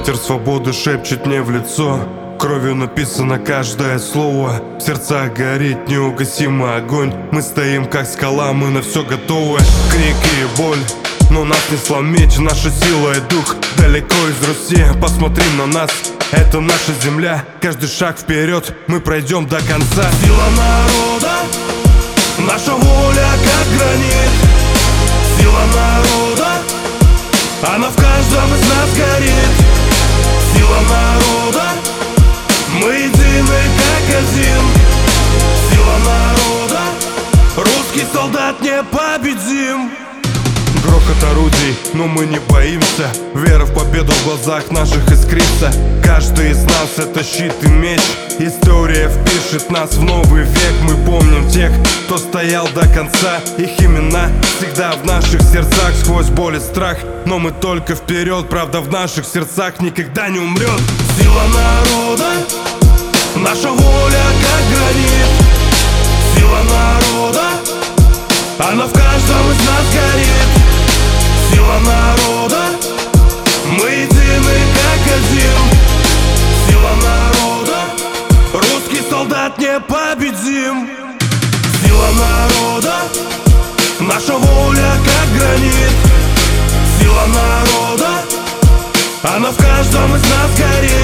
Ветер свободы шепчет мне в лицо. Кровью написано каждое слово. В сердцах горит неугасимый огонь. Мы стоим как скала, мы на все готовы. Крики и боль, но нас не сломить. Наша сила и дух далеко из Руси. Посмотри на нас, это наша земля. Каждый шаг вперед, мы пройдем до конца. Сила народа, наша воля как гранит. Сила народа, она в каждом из нас горит. Сила народа, мы едины как один. Сила народа, русский солдат непобедим. Грохот орудий, но мы не боимся. Вера в победу в глазах наших искрится. Каждый из нас это щит и меч. История впишет нас в новый век. Мы помним тех, кто стоял до конца. Их имена всегда в наших сердцах. Сквозь боль и страх, но мы только вперед. Правда в наших сердцах никогда не умрет. Сила народа, наша воля как гранит. Сила народа, она в каждом из нас горит. Сила народа, мы едины как один. Сила народа, русский солдат непобедим. Сила народа, наша воля как гранит. Сила народа, она в каждом из нас горит.